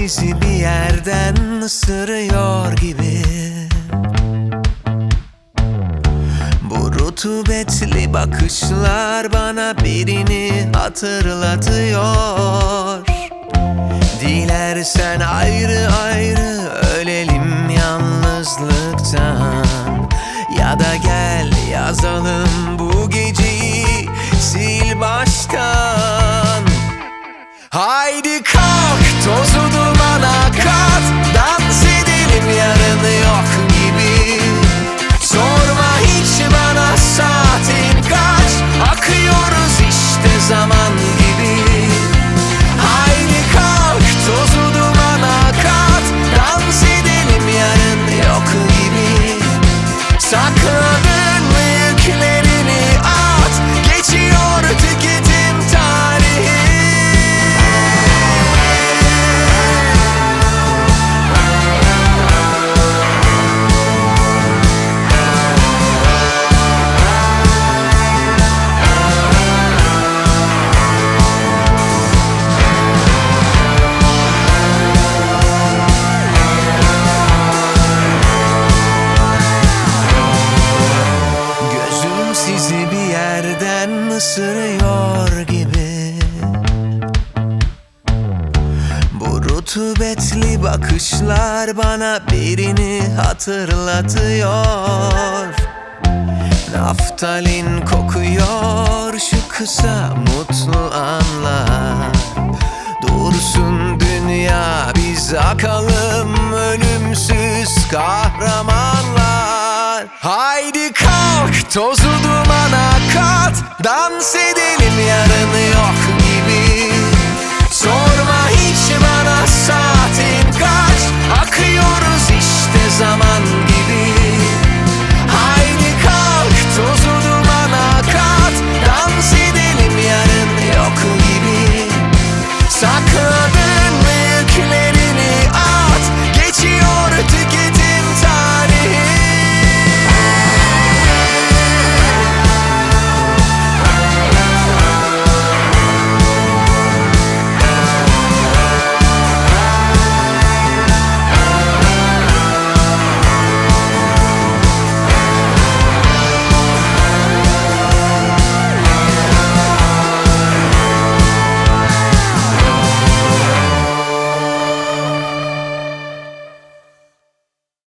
sizi bir yerden ısırıyor gibi. Bu rutubetli bakışlar bana birini hatırlatıyor. Dilersen ayrı ayrı ölelim yalnızlıktan, ya da gel yazalım bu geceyi sil baştan. Haydi kalk, tozu dumana kat, dans edelim yarını yok gibi. Sorma hiç bana saatin kaç, akıyoruz işte zaman gibi. Haydi kalk, tozu dumana kat, dans edelim yarın yok gibi. Sakladın mı yüklerini at, geçiyor tüketim tarihi. Sizi bir yerden ısırıyor gibi. Bu rutubetli bakışlar bana birini hatırlatıyor. Naftalin kokuyor şu kısa mutlu anlar. Dursun dünya, biz akalım ölümsüz kahramanlar. Haydi kalk, tozu dumana kat, dans edelim yarını yok gibi. Sorma hiç bana saatin kaç, akıyoruz işte zaman.